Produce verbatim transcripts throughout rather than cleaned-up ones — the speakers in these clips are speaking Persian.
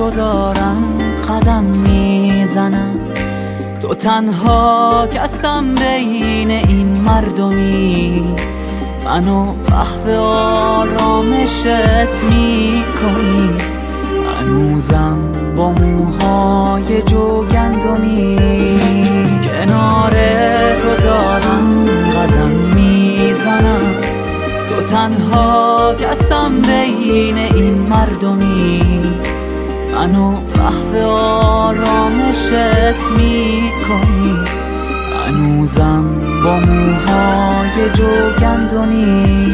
تو دارم قدم میزنم، تو تنها کسم بین این مردمی، منو محو آرامشت میکنی، هنوزم با موهای جوگندمی، کنار تو دارم قدم میزنم، تو تنها کسم بین این مردمی، منو محو آرامشت میکنی، هنوزم با موهای جوگندمی.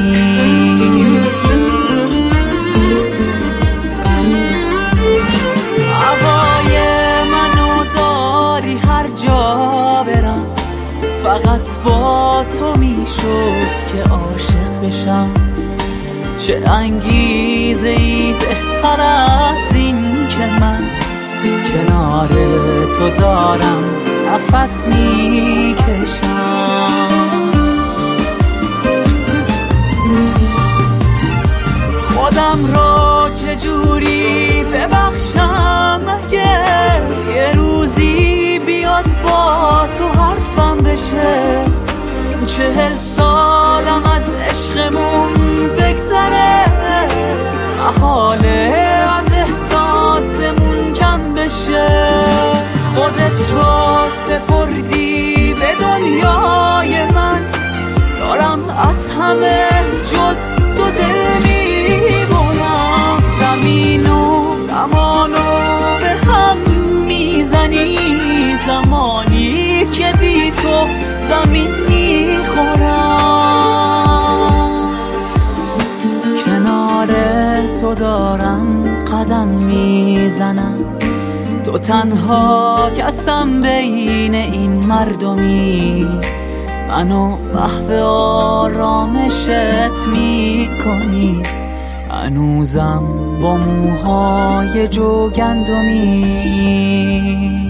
هوای منو داری هر جا برم، فقط با تو میشد که عاشق بشم، چه انگیزه ای بهتر از این که من کنار تو دارم نفس میکشم. خودم رو چجوری ببخشم اگر یه روزی بیاد با تو حرفم بشه، چهل سالم از عشقمون بگذره، محاله از احساسمون کم بشه، خودت رو سپردی به دنیای من، دارم از همه جز تو دل میبرم، زمین و زمانو به هم میزنی، زمانی که بی تو زمین میخورم، کنار تو دارم قدم میزنم، تو تنها کسم بین این مردمی، منو محو آرامشت میکنی، هنوزم با موهای جوگندمی.